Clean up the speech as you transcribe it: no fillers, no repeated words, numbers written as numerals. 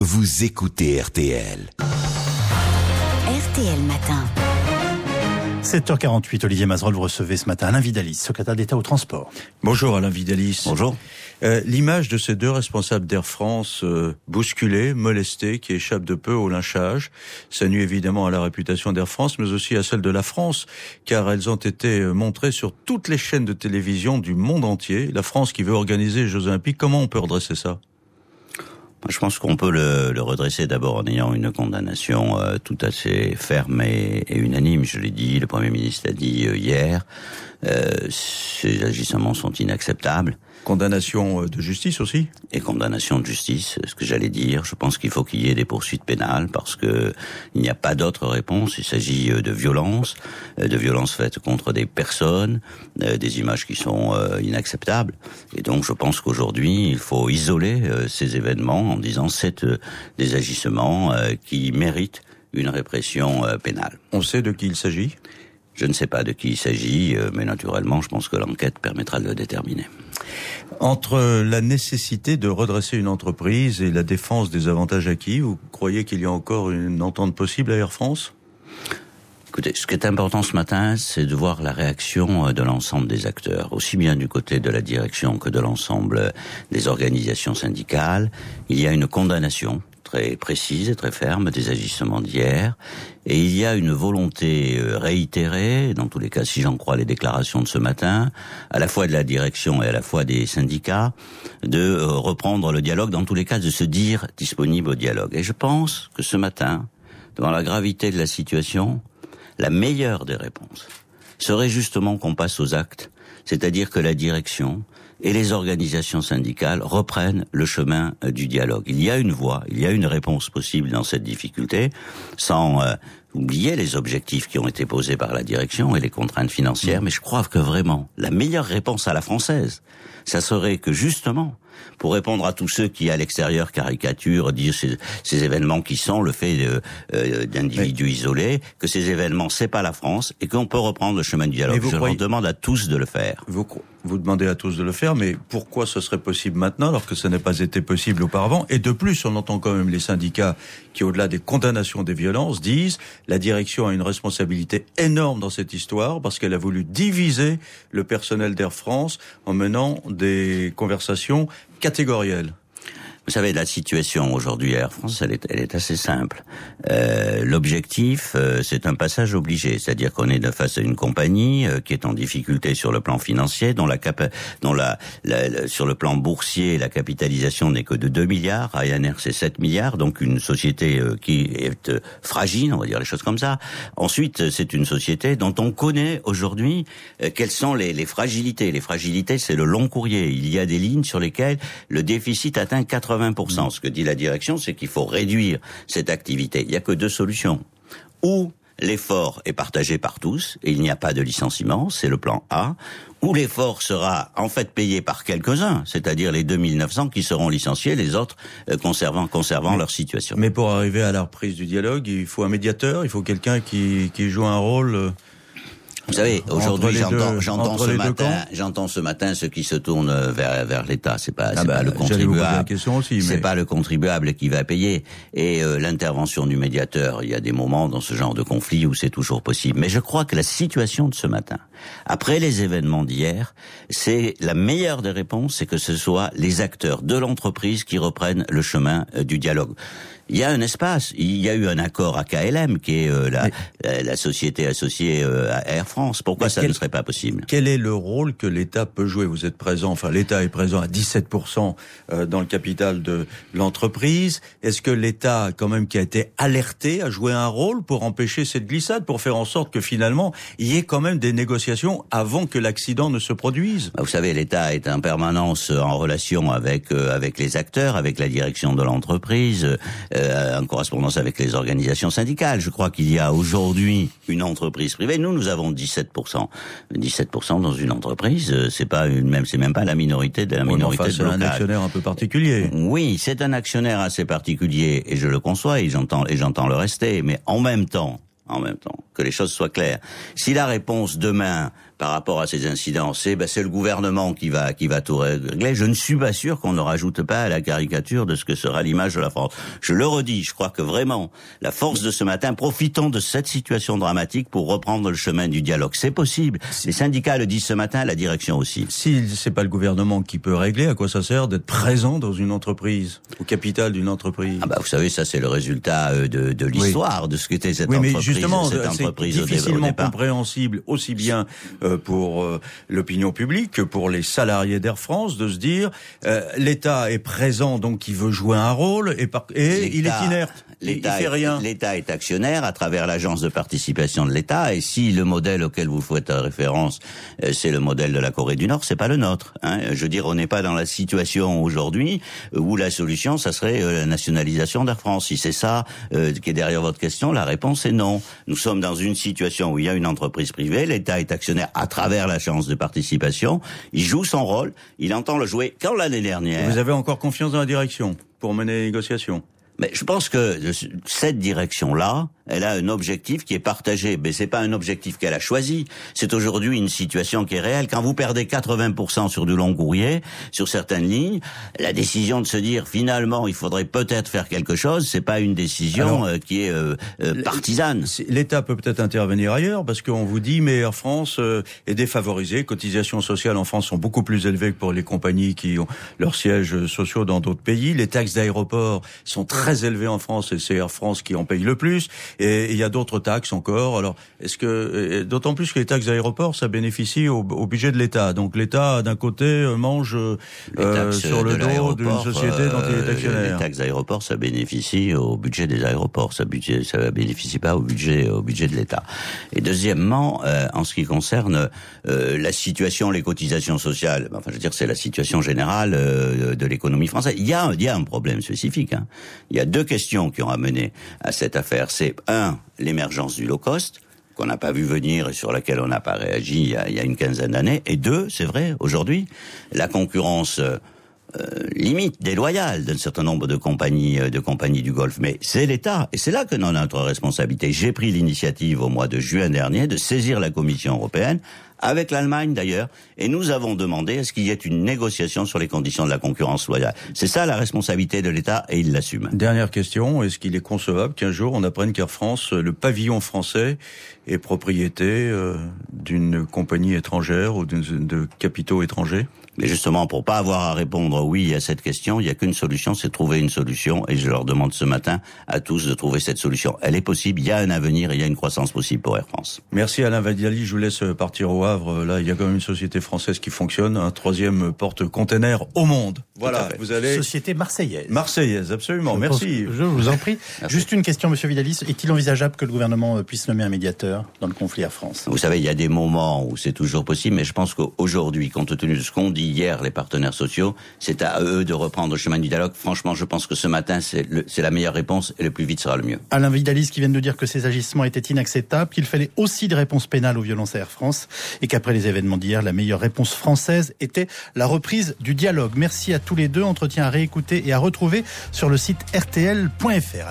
Vous écoutez RTL. RTL Matin. 7h48, Olivier Mazerolle, vous recevez ce matin Alain Vidalis, secrétaire d'État au transport. Bonjour Alain Vidalis. Bonjour. L'image de ces deux responsables d'Air France bousculés, molestés, qui échappent de peu au lynchage, ça nuit évidemment à la réputation d'Air France, mais aussi à celle de la France, car elles ont été montrées sur toutes les chaînes de télévision du monde entier. La France qui veut organiser les Jeux Olympiques, comment on peut redresser ça ? Je pense qu'on peut le redresser d'abord en ayant une condamnation tout à fait ferme et unanime. Je l'ai dit, le Premier ministre l'a dit hier. Ces agissements sont inacceptables. Condamnation de justice aussi ? Et condamnation de justice, ce que j'allais dire. Je pense qu'il faut qu'il y ait des poursuites pénales parce que il n'y a pas d'autre réponse. Il s'agit de violences faites contre des personnes, des images qui sont inacceptables. Et donc je pense qu'aujourd'hui, il faut isoler ces événements en disant c'est des agissements qui méritent une répression pénale. On sait de qui il s'agit ? Je ne sais pas de qui il s'agit, mais naturellement, je pense que l'enquête permettra de le déterminer. Entre la nécessité de redresser une entreprise et la défense des avantages acquis, vous croyez qu'il y a encore une entente possible à Air France ? Écoutez, ce qui est important ce matin, c'est de voir la réaction de l'ensemble des acteurs, aussi bien du côté de la direction que de l'ensemble des organisations syndicales. Il y a une condamnation très précise et très ferme des agissements d'hier, et il y a une volonté réitérée, dans tous les cas si j'en crois les déclarations de ce matin, à la fois de la direction et à la fois des syndicats, de reprendre le dialogue, dans tous les cas de se dire disponible au dialogue. Et je pense que ce matin, devant la gravité de la situation, la meilleure des réponses serait justement qu'on passe aux actes, c'est-à-dire que la direction et les organisations syndicales reprennent le chemin du dialogue. Il y a une voie, il y a une réponse possible dans cette difficulté, sans oublier les objectifs qui ont été posés par la direction et les contraintes financières, mais je crois que vraiment, la meilleure réponse à la française, ça serait que justement, pour répondre à tous ceux qui, à l'extérieur, caricaturent, disent ces événements qui sont le fait d'individus isolés, que ces événements, c'est pas la France, et qu'on peut reprendre le chemin du dialogue. Je leur demande à tous de le faire. Vous demandez à tous de le faire, mais pourquoi ce serait possible maintenant, alors que ça n'a pas été possible auparavant ? Et de plus, on entend quand même les syndicats qui, au-delà des condamnations des violences, disent la direction a une responsabilité énorme dans cette histoire, parce qu'elle a voulu diviser le personnel d'Air France en menant des conversations catégorielles. Vous savez, la situation aujourd'hui à Air France, elle est assez simple. L'objectif, c'est un passage obligé, c'est-à-dire qu'on est face à une compagnie qui est en difficulté sur le plan financier, dont sur le plan boursier, la capitalisation n'est que de 2 milliards, Ryanair c'est 7 milliards, donc une société qui est fragile, on va dire les choses comme ça. Ensuite, c'est une société dont on connaît aujourd'hui quelles sont les fragilités. Les fragilités, c'est le long courrier. Il y a des lignes sur lesquelles le déficit atteint 80%. Ce que dit la direction, c'est qu'il faut réduire cette activité. Il n'y a que deux solutions. Ou l'effort est partagé par tous, et il n'y a pas de licenciement, c'est le plan A, ou l'effort sera en fait payé par quelques-uns, c'est-à-dire les 2900 qui seront licenciés, les autres conservant leur situation. Mais pour arriver à la reprise du dialogue, il faut un médiateur, il faut quelqu'un qui joue un rôle... Vous savez, aujourd'hui, j'entends ce matin ceux qui se tournent vers l'État. C'est pas le contribuable. C'est pas le contribuable qui va payer. Et l'intervention du médiateur, il y a des moments dans ce genre de conflit où c'est toujours possible. Mais je crois que la situation de ce matin, après les événements d'hier, c'est la meilleure des réponses, c'est que ce soit les acteurs de l'entreprise qui reprennent le chemin du dialogue. Il y a un espace, il y a eu un accord à KLM qui est la société associée à Air France. Pourquoi ça ne serait pas possible ? Quel est le rôle que l'État peut jouer ? Vous êtes présent, l'État est présent à 17% dans le capital de l'entreprise. Est-ce que l'État, quand même, qui a été alerté, a joué un rôle pour empêcher cette glissade, pour faire en sorte que finalement, il y ait quand même des négociations avant que l'accident ne se produise ? Vous savez, l'État est en permanence en relation avec les acteurs, avec la direction de l'entreprise, en correspondance avec les organisations syndicales. Je crois qu'il y a aujourd'hui une entreprise privée. Nous avons 17%. 17% dans une entreprise, c'est même pas la minorité de la minorité de c'est blocage. Un actionnaire un peu particulier. Oui, c'est un actionnaire assez particulier, et je le conçois, et j'entends le rester. Mais en même temps, que que les choses soient claires. Si la réponse demain par rapport à ces incidents, c'est le gouvernement qui va tout régler, je ne suis pas sûr qu'on ne rajoute pas à la caricature de ce que sera l'image de la France. Je le redis, je crois que vraiment, la force de ce matin, profitons de cette situation dramatique pour reprendre le chemin du dialogue. C'est possible. Les syndicats le disent ce matin, la direction aussi. Si c'est pas le gouvernement qui peut régler, à quoi ça sert d'être présent dans une entreprise, au capital d'une entreprise? Vous savez, ça c'est le résultat de l'histoire, de ce qu'était cette entreprise. Mais justement, c'est difficilement compréhensible, aussi bien pour l'opinion publique que pour les salariés d'Air France, de se dire l'État est présent, donc il veut jouer un rôle, et il est inerte. Il fait rien. L'État est actionnaire à travers l'agence de participation de l'État, et si le modèle auquel vous faites référence, c'est le modèle de la Corée du Nord, c'est pas le nôtre. Je veux dire, on n'est pas dans la situation aujourd'hui où la solution, ça serait la nationalisation d'Air France. Si c'est ça qui est derrière votre question, la réponse est non. Nous sommes dans une situation où il y a une entreprise privée, l'État est actionnaire à travers l'agence de participation, il joue son rôle, il entend le jouer. Quand l'année dernière... Vous avez encore confiance dans la direction pour mener les négociations? Mais je pense que cette direction-là, elle a un objectif qui est partagé. Mais c'est pas un objectif qu'elle a choisi. C'est aujourd'hui une situation qui est réelle. Quand vous perdez 80% sur du long courrier, sur certaines lignes, la décision de se dire finalement il faudrait peut-être faire quelque chose, c'est pas une décision qui est partisane. L'État peut peut-être intervenir ailleurs parce qu'on vous dit mais Air France est défavorisée. Cotisations sociales en France sont beaucoup plus élevées que pour les compagnies qui ont leurs sièges sociaux dans d'autres pays. Les taxes d'aéroport sont très élevées en France et c'est Air France qui en paye le plus. Et il y a d'autres taxes encore. Alors, est-ce que d'autant plus que les taxes d'aéroport, ça bénéficie au budget de l'État. Donc l'État, d'un côté, mange sur le dos d'une société dont il est actionnaire. Les taxes d'aéroport, ça bénéficie au budget des aéroports. Ça bénéficie pas au budget de l'État. Et deuxièmement, en ce qui concerne la situation, les cotisations sociales, enfin, je veux dire, c'est la situation générale de l'économie française. Il y a un problème spécifique. Il y a deux questions qui ont amené à cette affaire. C'est l'émergence du low cost, qu'on n'a pas vu venir et sur laquelle on n'a pas réagi il y a une quinzaine d'années. Et deux, c'est vrai, aujourd'hui, la concurrence limite déloyale d'un certain nombre de compagnies du Golfe. Mais c'est l'État, et c'est là que nous notre responsabilité. J'ai pris l'initiative au mois de juin dernier de saisir la Commission européenne, avec l'Allemagne d'ailleurs, et nous avons demandé à ce qu'il y ait une négociation sur les conditions de la concurrence loyale. C'est ça la responsabilité de l'État, et il l'assume. Dernière question, est-ce qu'il est concevable qu'un jour on apprenne qu'Air France, le pavillon français, est propriété d'une compagnie étrangère ou de capitaux étrangers? Mais justement, pour pas avoir à répondre oui à cette question, il n'y a qu'une solution, c'est trouver une solution. Et je leur demande ce matin à tous de trouver cette solution. Elle est possible, il y a un avenir, il y a une croissance possible pour Air France. Merci Alain Vadiali, je vous laisse partir au Havre. Là, il y a quand même une société française qui fonctionne, un troisième porte-container au monde. Voilà, vous allez... Société marseillaise. Marseillaise, absolument, merci. Je vous en prie. Juste une question, Monsieur Vidalis. Est-il envisageable que le gouvernement puisse nommer un médiateur dans le conflit Air France? Vous savez, il y a des moments où c'est toujours possible, mais je pense qu'aujourd'hui, compte tenu de ce qu'on dit hier, les partenaires sociaux, c'est à eux de reprendre le chemin du dialogue. Franchement, je pense que ce matin, c'est la meilleure réponse et le plus vite sera le mieux. Alain Vaidalis qui vient de dire que ces agissements étaient inacceptables, qu'il fallait aussi des réponses pénales aux violences à Air France et qu'après les événements d'hier, la meilleure réponse française était la reprise du dialogue. Merci à tous les deux. Entretien à réécouter et à retrouver sur le site rtl.fr.